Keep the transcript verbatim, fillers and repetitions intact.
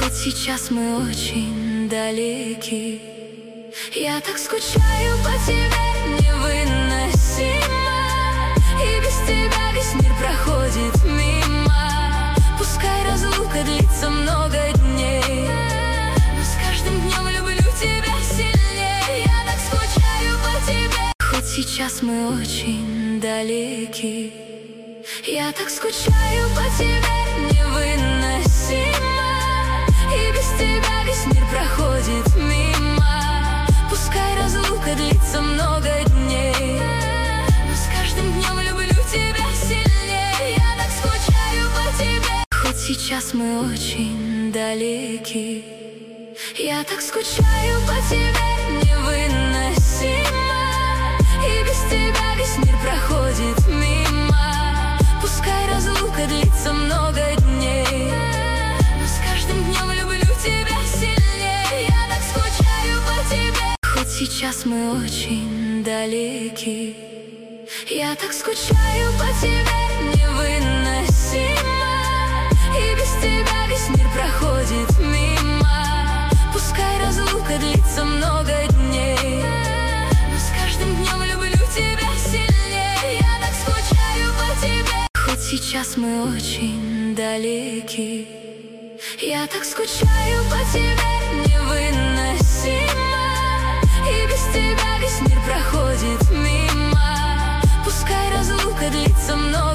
Хоть сейчас мы очень далеки, я так скучаю по тебе, невыносимо. И без тебя весь мир проходит мимо. Пускай разлука длится много дней, но с каждым днем люблю тебя сильнее. Я так скучаю по тебе. Хоть сейчас мы очень далеки, я так скучаю по тебе, невыносимо. И без тебя весь мир проходит мимо. Пускай разлука длится много дней, но с каждым днем люблю тебя сильнее. Я так скучаю по тебе. Хоть сейчас мы очень далеки, я так скучаю по тебе, невыносимо. И без тебя весь мир проходит мимо. Пускай разлука длится много дней, но с каждым днем люблю тебя сильнее. Я так скучаю по тебе. Хоть сейчас мы очень далеки, я так скучаю по тебе, невыносимо. И без тебя весь мир проходит мимо. Пускай разлука длится много дней, но с каждым днем люблю тебя сильнее. Я так скучаю по тебе. Хоть сейчас мы очень далеки, я так скучаю по тебе, невыносимо. И без тебя весь мир проходит